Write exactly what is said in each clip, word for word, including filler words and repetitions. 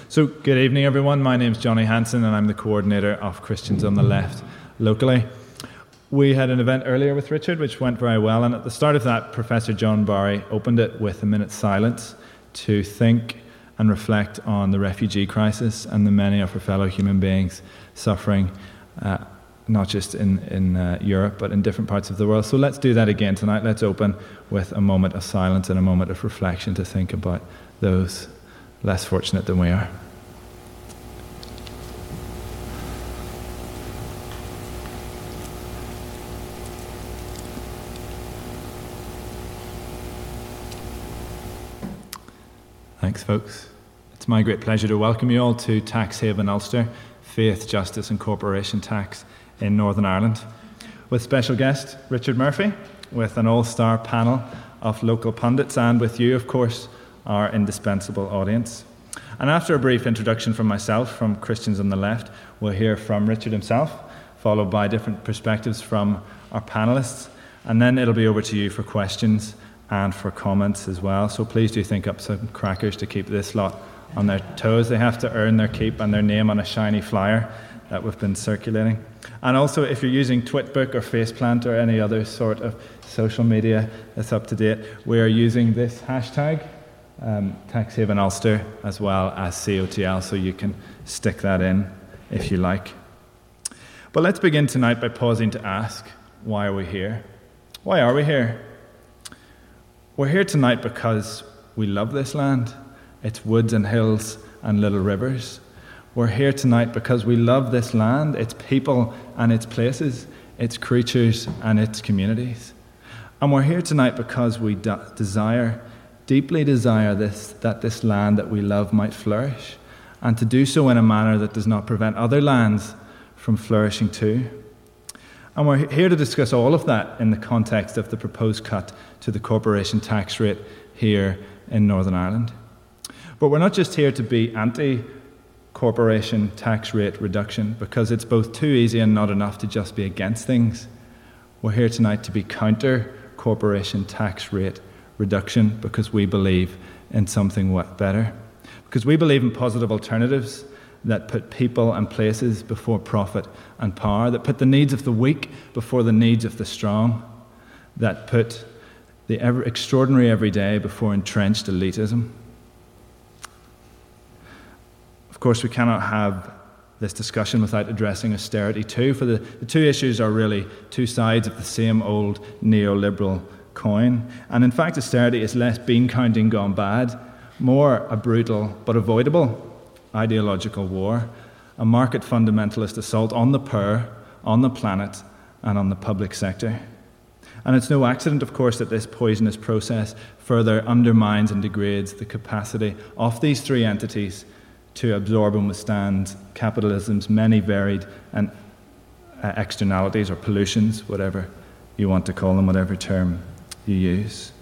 So, good evening everyone. My name's Johnny Hansen and I'm the coordinator of Christians on the Left locally. We had an event earlier with Richard which went very well, and at the start of that, Professor John Barry opened it with a minute's silence to think and reflect on the refugee crisis and the many of our fellow human beings suffering, uh, not just in, in uh, Europe, but in different parts of the world. So let's do that again tonight. Let's open with a moment of silence and a moment of reflection to think about those less fortunate than we are. Thanks, folks. It's my great pleasure to welcome you all to Tax Haven Ulster, Faith, Justice and Corporation Tax in Northern Ireland, with special guest Richard Murphy, with an all-star panel of local pundits, and with you, of course, our indispensable audience. And after a brief introduction from myself, from Christians on the Left, we'll hear from Richard himself, followed by different perspectives from our panellists, and then it'll be over to you for questions and for comments as well. So please do think up some crackers to keep this lot on their toes. They have to earn their keep and their name on a shiny flyer that we've been circulating. And also, if you're using Twitbook or Faceplant or any other sort of social media that's up to date, we are using this hashtag, um, Tax Haven Ulster, as well as C O T L, so you can stick that in if you like. But let's begin tonight by pausing to ask, why are we here? Why are we here? We're here tonight because we love this land, its woods and hills and little rivers. We're here tonight because we love this land, its people and its places, its creatures and its communities. And we're here tonight because we de- desire, deeply desire this, that this land that we love might flourish, and to do so in a manner that does not prevent other lands from flourishing too. And we're here to discuss all of that in the context of the proposed cut to the corporation tax rate here in Northern Ireland. But we're not just here to be anti-corporation tax rate reduction, because it's both too easy and not enough to just be against things. We're here tonight to be counter-corporation tax rate reduction, because we believe in something better. Because we believe in positive alternatives that put people and places before profit and power, that put the needs of the weak before the needs of the strong, that put the ever extraordinary everyday before entrenched elitism. Of course, we cannot have this discussion without addressing austerity too, for the, the two issues are really two sides of the same old neoliberal coin. And in fact, austerity is less bean counting gone bad, more a brutal but avoidable ideological war, a market fundamentalist assault on the poor, on the planet, and on the public sector. And it's no accident, of course, that this poisonous process further undermines and degrades the capacity of these three entities to absorb and withstand capitalism's many varied and uh, externalities or pollutions, whatever you want to call them, whatever term you use.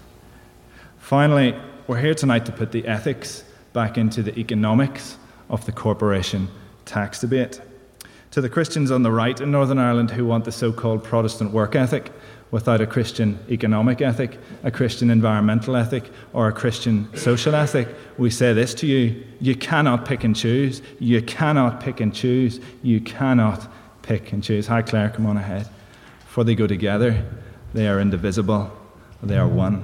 Finally, we're here tonight to put the ethics back into the economics of the corporation tax debate. To the Christians on the right in Northern Ireland who want the so-called Protestant work ethic without a Christian economic ethic, a Christian environmental ethic, or a Christian social ethic, we say this to you: you cannot pick and choose. You cannot pick and choose. You cannot pick and choose. Hi, Claire, come on ahead. For they go together, they are indivisible, they are one.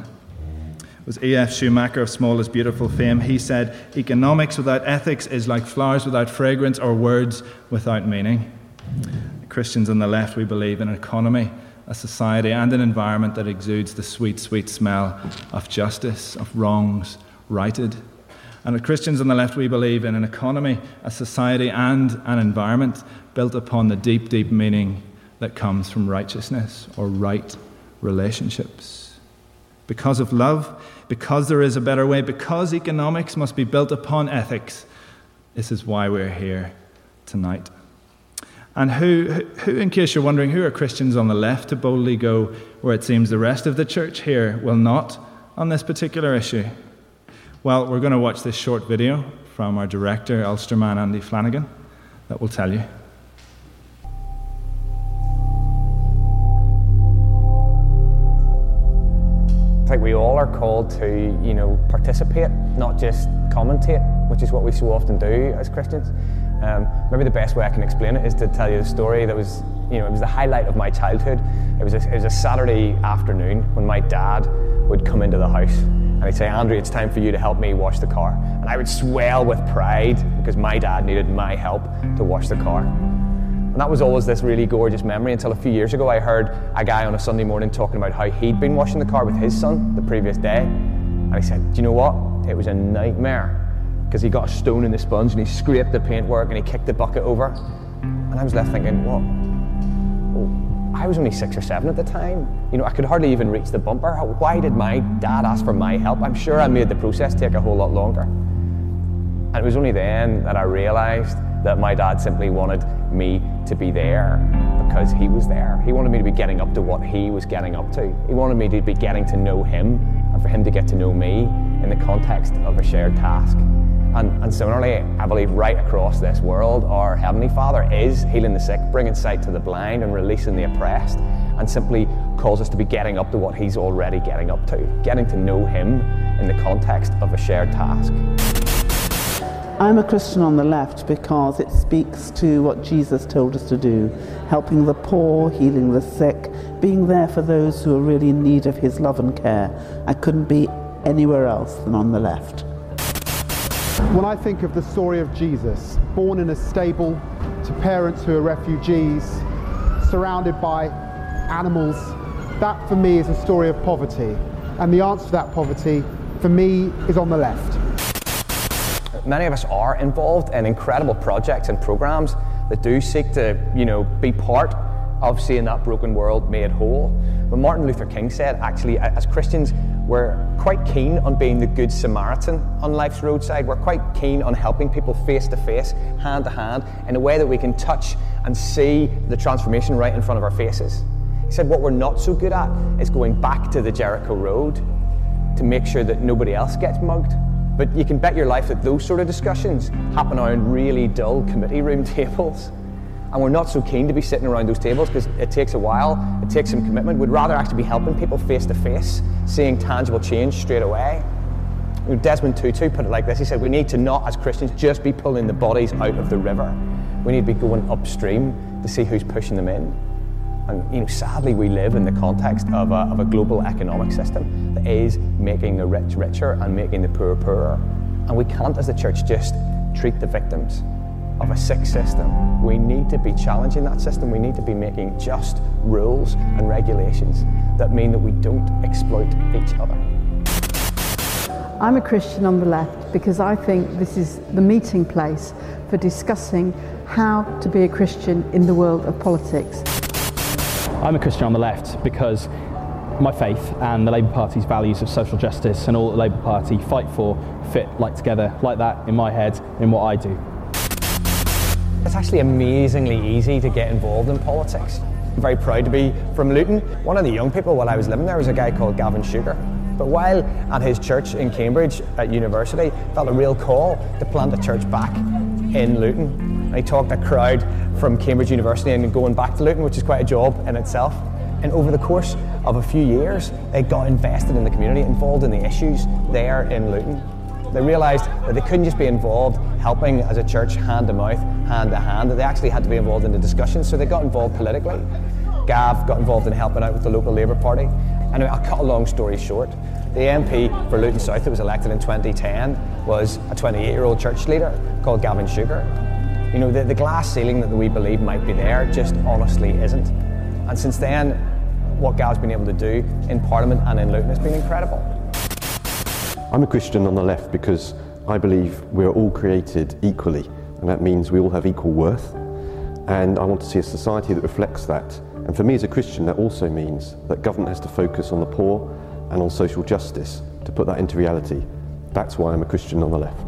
It was E F Schumacher of Small is Beautiful fame. He said, economics without ethics is like flowers without fragrance or words without meaning. Christians on the left, we believe in an economy, a society and an environment that exudes the sweet, sweet smell of justice, of wrongs righted. And as Christians on the left, we believe in an economy, a society and an environment built upon the deep, deep meaning that comes from righteousness or right relationships. Because of love, because there is a better way, because economics must be built upon ethics, this is why we're here tonight. And who, who, in case you're wondering, who are Christians on the left to boldly go where it seems the rest of the church here will not on this particular issue? Well, we're going to watch this short video from our director, Ulsterman Andy Flanagan, that will tell you. I think we all are called to, you know, participate, not just commentate, which is what we so often do as Christians. Um, maybe the best way I can explain it is to tell you the story that was, you know, it was the highlight of my childhood. It was a, it was a Saturday afternoon when my dad would come into the house and he'd say, Andrew, it's time for you to help me wash the car. And I would swell with pride because my dad needed my help to wash the car. And that was always this really gorgeous memory until a few years ago I heard a guy on a Sunday morning talking about how he'd been washing the car with his son the previous day. And he said, do you know what? It was a nightmare because he got a stone in the sponge and he scraped the paintwork and he kicked the bucket over. And I was left thinking, what? Well, I was only six or seven at the time. You know, I could hardly even reach the bumper. Why did my dad ask for my help? I'm sure I made the process take a whole lot longer. And it was only then that I realised that my dad simply wanted me to be there because he was there. He wanted me to be getting up to what he was getting up to. He wanted me to be getting to know him and for him to get to know me in the context of a shared task. And, and similarly, I believe right across this world, our Heavenly Father is healing the sick, bringing sight to the blind and releasing the oppressed, and simply calls us to be getting up to what He's already getting up to, getting to know Him in the context of a shared task. I'm a Christian on the left because it speaks to what Jesus told us to do, helping the poor, healing the sick, being there for those who are really in need of His love and care. I couldn't be anywhere else than on the left. When I think of the story of Jesus, born in a stable to parents who are refugees, surrounded by animals, that for me is a story of poverty. And the answer to that poverty, for me, is on the left. Many of us are involved in incredible projects and programs that do seek to, you know, be part of seeing that broken world made whole. But Martin Luther King said, actually, as Christians, we're quite keen on being the good Samaritan on life's roadside. We're quite keen on helping people face to face, hand to hand, in a way that we can touch and see the transformation right in front of our faces. He said what we're not so good at is going back to the Jericho Road to make sure that nobody else gets mugged. But you can bet your life that those sort of discussions happen around really dull committee room tables. And we're not so keen to be sitting around those tables because it takes a while, it takes some commitment. We'd rather actually be helping people face to face, seeing tangible change straight away. You know, Desmond Tutu put it like this, he said, we need to not, as Christians, just be pulling the bodies out of the river. We need to be going upstream to see who's pushing them in. And you know, sadly, we live in the context of a, of a global economic system that is making the rich richer and making the poor poorer. And we can't, as the church, just treat the victims of a sick system. We need to be challenging that system. We need to be making just rules and regulations that mean that we don't exploit each other. I'm a Christian on the left because I think this is the meeting place for discussing how to be a Christian in the world of politics. I'm a Christian on the left because my faith and the Labour Party's values of social justice and all the Labour Party fight for fit like together, like that in my head, in what I do. It's actually amazingly easy to get involved in politics. I'm very proud to be from Luton. One of the young people while I was living there was a guy called Gavin Sugar. But while at his church in Cambridge at university, felt a real call to plant a church back in Luton. And he talked a crowd from Cambridge University and going back to Luton, which is quite a job in itself. And over the course of a few years, they got invested in the community, involved in the issues there in Luton. They realised that they couldn't just be involved helping as a church hand to mouth, hand to hand, that they actually had to be involved in the discussions, so they got involved politically. Gav got involved in helping out with the local Labour Party. Anyway, I'll cut a long story short. The M P for Luton South that was elected in twenty ten was a twenty-eight-year-old church leader called Gavin Sugar. You know, the, the glass ceiling that we believe might be there just honestly isn't. And since then, what Gav's been able to do in Parliament and in Luton has been incredible. I'm a Christian on the left because I believe we're all created equally, and that means we all have equal worth. And I want to see a society that reflects that. And for me as a Christian, that also means that government has to focus on the poor and on social justice to put that into reality. That's why I'm a Christian on the left.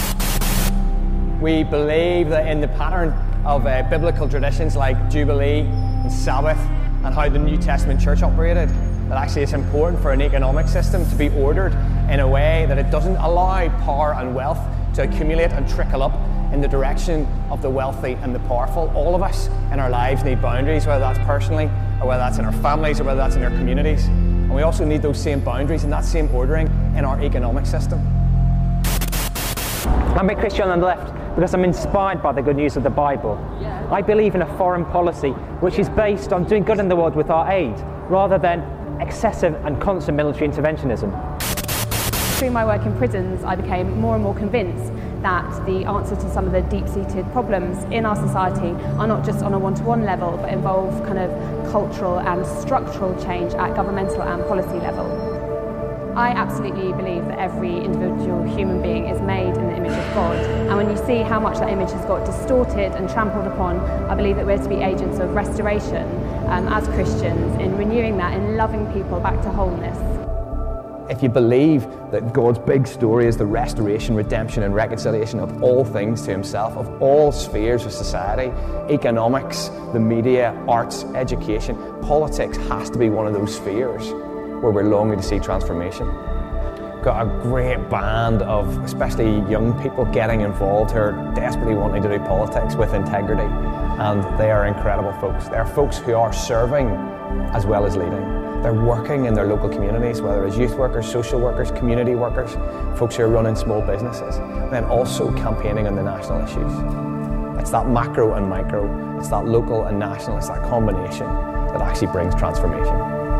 We believe that in the pattern of uh, biblical traditions like Jubilee and Sabbath and how the New Testament church operated, that actually it's important for an economic system to be ordered in a way that it doesn't allow power and wealth to accumulate and trickle up in the direction of the wealthy and the powerful. All of us in our lives need boundaries, whether that's personally or whether that's in our families or whether that's in our communities. And we also need those same boundaries and that same ordering in our economic system. I'm a Christian on the left because I'm inspired by the good news of the Bible. I believe in a foreign policy which is based on doing good in the world with our aid, rather than excessive and constant military interventionism. Through my work in prisons, I became more and more convinced that the answer to some of the deep-seated problems in our society are not just on a one-to-one level, but involve kind of cultural and structural change at governmental and policy level. I absolutely believe that every individual human being is made in the image of God, and when you see how much that image has got distorted and trampled upon, I believe that we're to be agents of restoration um, as Christians in renewing that, in loving people back to wholeness. If you believe that God's big story is the restoration, redemption and reconciliation of all things to himself, of all spheres of society, economics, the media, arts, education, politics has to be one of those spheres where we're longing to see transformation. Got a great band of especially young people getting involved who are desperately wanting to do politics with integrity, and they are incredible folks. They're folks who are serving as well as leading. They're working in their local communities, whether it's youth workers, social workers, community workers, folks who are running small businesses, and then also campaigning on the national issues. It's that macro and micro, it's that local and national, it's that combination that actually brings transformation.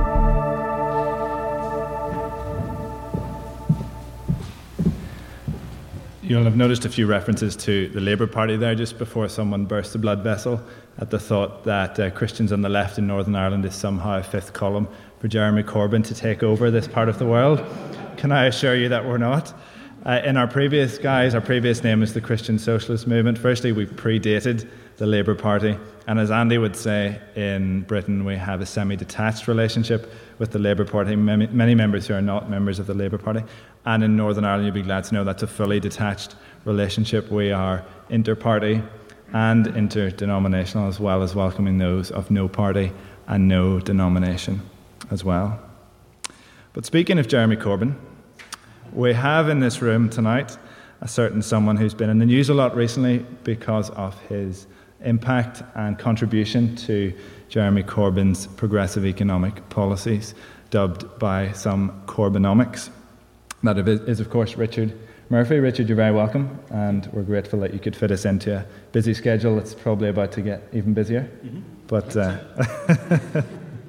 You'll have noticed a few references to the Labour Party there just before someone burst the blood vessel at the thought that uh, Christians on the left in Northern Ireland is somehow a fifth column for Jeremy Corbyn to take over this part of the world. Can I assure you that we're not? Uh, in our previous guise, our previous name is the Christian Socialist Movement. Firstly, we predated the Labour Party, and as Andy would say, in Britain we have a semi-detached relationship with the Labour Party, many, many members who are not members of the Labour Party. And in Northern Ireland, you'll be glad to know that's a fully detached relationship. We are inter-party and interdenominational, as well as welcoming those of no party and no denomination as well. But speaking of Jeremy Corbyn, we have in this room tonight a certain someone who's been in the news a lot recently because of his impact and contribution to Jeremy Corbyn's progressive economic policies, dubbed by some Corbynomics. That is, of course, Richard Murphy. Richard, you're very welcome, and we're grateful that you could fit us into a busy schedule. It's probably about to get even busier. Mm-hmm. But uh,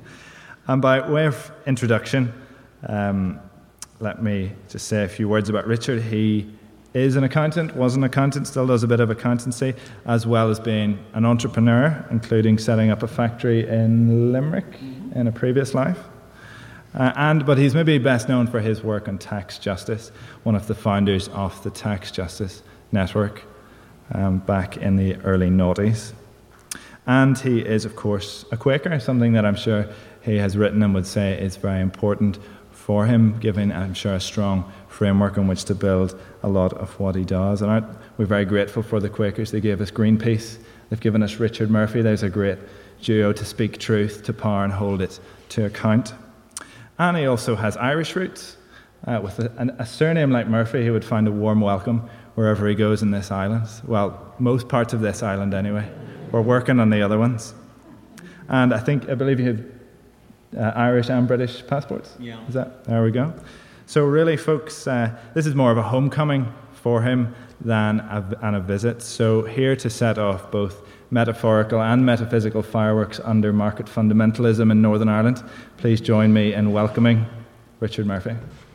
and by way of introduction, um, let me just say a few words about Richard. He is an accountant, was an accountant, still does a bit of accountancy, as well as being an entrepreneur, including setting up a factory in Limerick mm-hmm. in a previous life. Uh, and but he's maybe best known for his work on tax justice, one of the founders of the Tax Justice Network um, back in the early noughties. And he is, of course, a Quaker, something that I'm sure he has written and would say is very important for him, giving, I'm sure, a strong framework on which to build a lot of what he does. And we're very grateful for the Quakers. They gave us Greenpeace. They've given us Richard Murphy. There's a great duo to speak truth to power and hold it to account. And he also has Irish roots. Uh, with a, a surname like Murphy, he would find a warm welcome wherever he goes in this island. Well, most parts of this island anyway. We're working on the other ones. And I think, I believe you have uh, Irish and British passports? Yeah. Is that? There we go. So really, folks, uh, this is more of a homecoming for him than a, and a visit. So here to set off both metaphorical and metaphysical fireworks under market fundamentalism in Northern Ireland, please join me in welcoming Richard Murphy.